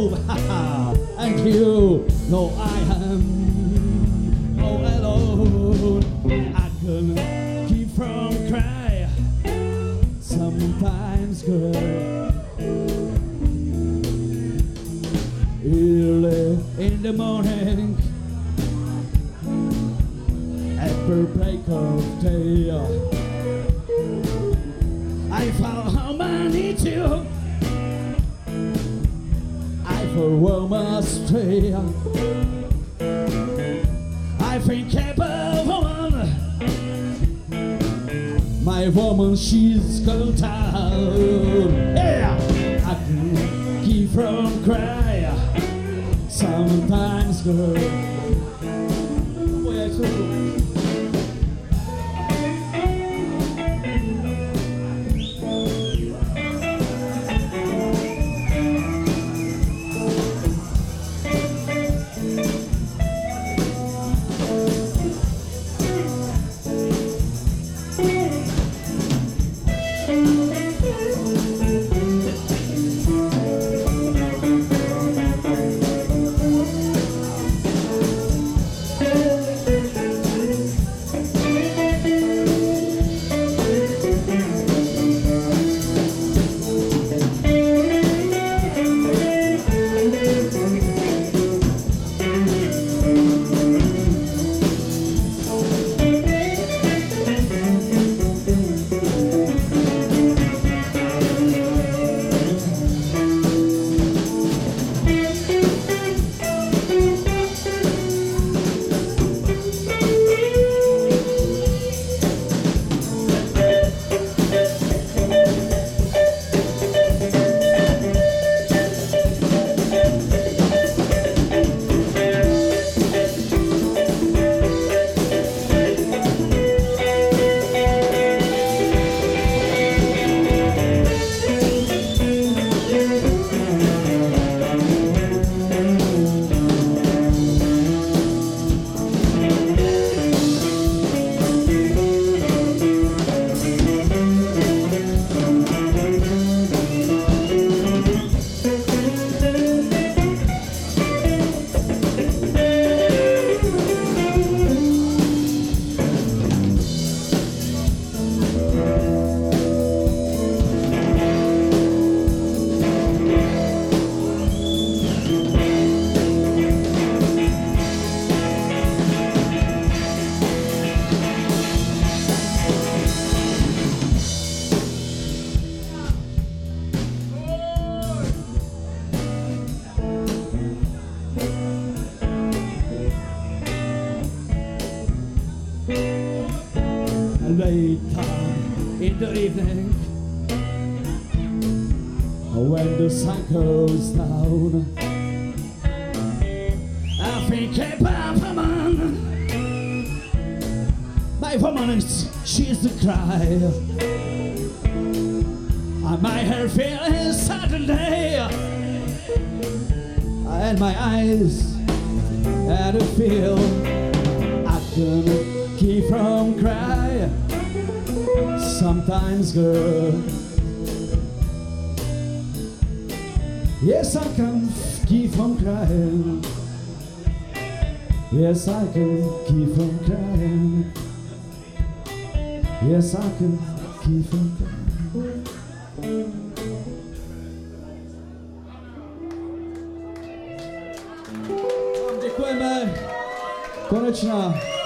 hope. And you know I am all alone. I couldn't keep from crying sometimes, girl. Early in the morning, at the break of day, I found how many to I for woman stray. I think about woman, my woman, she's gone down. Yeah, I can keep from crying sometimes, girl. Oh, yeah, so later in the evening, when the sun goes down, I think about woman. My woman, she's the cry, and my hair feeling suddenly, and my eyes had a feel I couldn't keep from crying sometimes, girl. Yes, I can keep from crying. Yes, I can keep from crying. Yes, I can keep from crying. Děkujeme. Konečná.